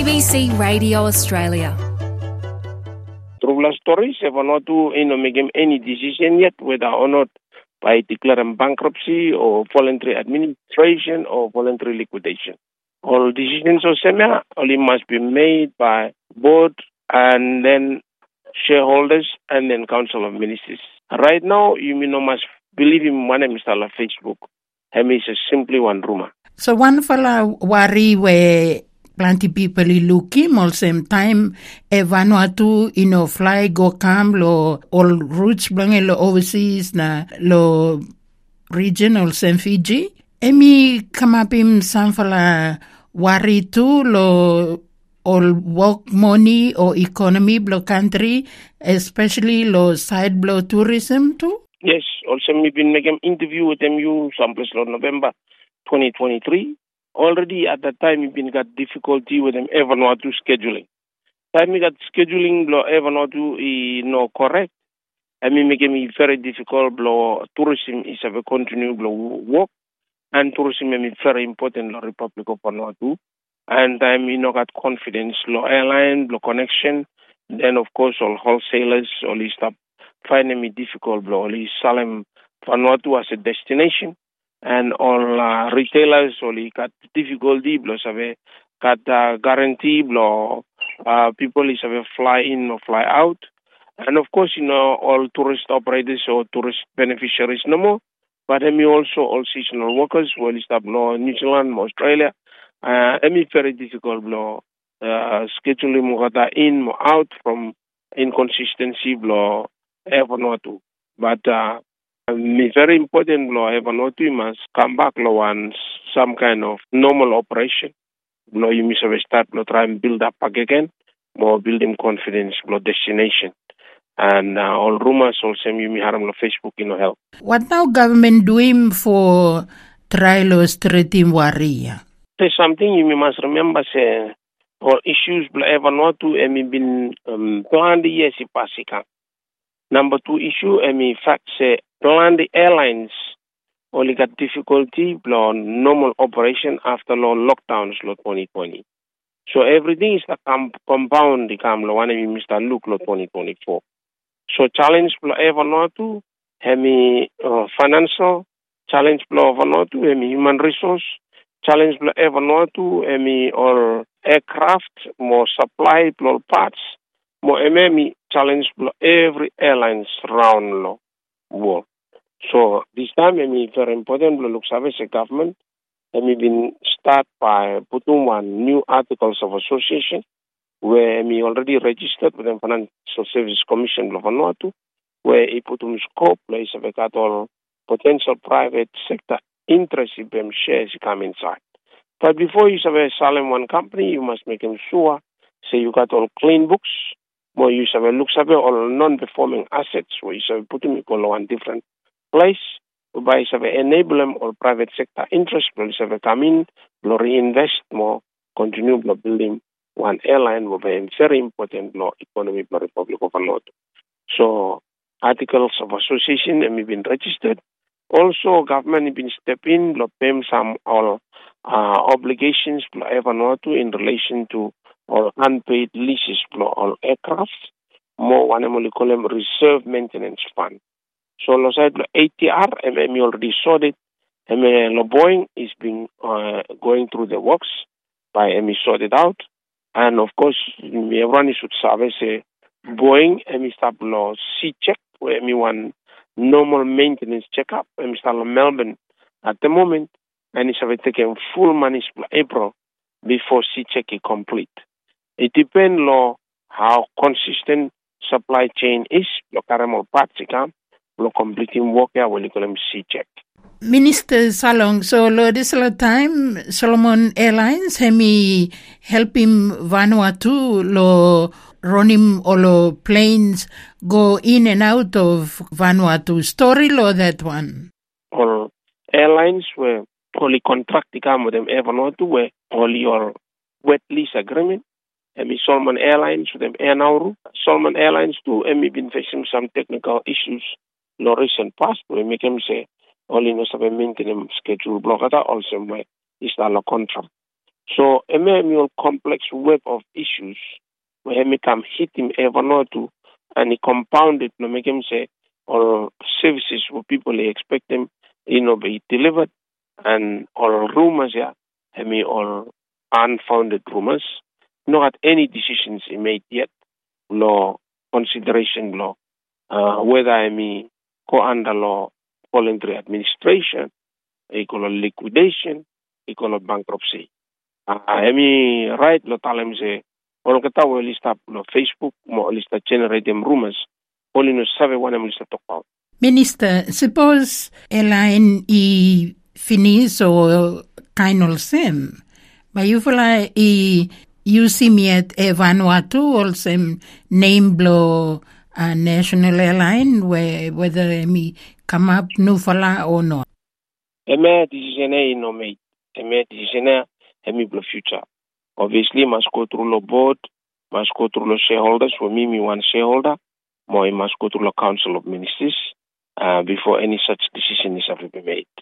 ABC Radio Australia. Trula stories have not to make any decision yet whether or not by declaring bankruptcy or voluntary administration or voluntary liquidation. All decisions of SEMA only must be made by board and then shareholders and then Council of Ministers. Right now, you must believe in one install of Facebook. It's simply one rumor. So one fella worry where plenty people looking all same time Vanuatu fly go come lo all routes belong lo overseas na lo regional same Fiji. Emi come up in some fella worry too lo all work money or economy blow country, especially lo side blow tourism too. Yes, also we've been making interview with MU someplace in November 2023. Already at that time, we've been got difficulty with them Vanuatu scheduling. Time we got scheduling blow Vanuatu no correct. I mean, make me very difficult blow tourism is a continue blow work, and tourism is very important in the Republic of Vanuatu. And time got confidence blow airline blow connection. Then of course all wholesalers all stop finding me difficult blow all Salem Vanuatu as a destination. And all retailers only got difficulty, plus have got guarantee, people is have fly in or fly out. And of course, all tourist operators or tourist beneficiaries no more. But also all seasonal workers, well, is New Zealand, Australia. Very difficult, scheduling in, out from inconsistency, Vanuatu. But, very important Vanuatu must come back once some kind of normal operation. You must have start try and build up again, more building confidence, destination. And all rumors also you may have on Facebook help. What now government doing for trial streeting warrior? There's something you must remember say all issues Vanuatu been planned yes pasika. Number two issue fact say plan the airlines only got difficulty on normal operation after lockdowns 2020. So everything is the compound the one Mr. Luke 2024. So challenge Vanuatu financial challenge Vanuatu human resource challenge Vanuatu or aircraft more supply parts more challenge every airlines around world. So this time, very important. Looks as a government, been start by putting one new articles of association where already registered with the Financial Services Commission of Vanuatu, where he put scope place of all potential private sector interest in them shares come inside. But before you have a Salem one company, you must make them sure say you got all clean books. More you have a looks at all non-performing assets where you have put them one different place, whereby you have enable them or private sector interest, but you have come in, reinvest more, continue building one airline will be very important economy of the Republic of Vanuatu. So articles of association have been registered. Also government has been stepping pay some all obligations to Vanuatu in relation to all unpaid leases for all aircraft, more one we call them reserve maintenance fund. So loside ATR, we already saw it. Boeing is being going through the works by sort it out. And of course, everyone should say Boeing, start C check, where one normal maintenance checkup, start Melbourne at the moment, and it's have taken full money for April before C check is complete. It depends on how consistent supply chain is, caramel parts completing work here, we call them C check. Minister Salong, so this time Solomon Airlines hemi help him Vanuatu lo running all planes go in and out of Vanuatu. Story lo that one. All airlines were only contract the come with them Vanuatu were only your wet lease agreement. Solomon Airlines with them Air Nauru. Solomon Airlines too been facing some technical issues no recent past. We make them say only no have a maintenance schedule blockada also my is the contract. So, a complex web of issues where he come hit him ever not to, and he compounded no make him say, or services where people they expect them, be delivered, and or rumors, yeah, or unfounded rumors, not any decisions he made yet, law consideration law, whether go under law voluntary administration, equal liquidation, equal bankruptcy. Right lo talam se orang kata wa lista no Facebook mo lista generate them rumors only no sabe wana mo lista talk about. Minister, suppose elain I finis o kainol sem. Mayufala I usimiet e Vanuatu or sem name blow national airline whether me come up nufala or not. Decision no made. Decision blow future. Obviously must go through the board, must go through the shareholders. For me one shareholder. More must go through the council of ministers before any such decision is ever be made.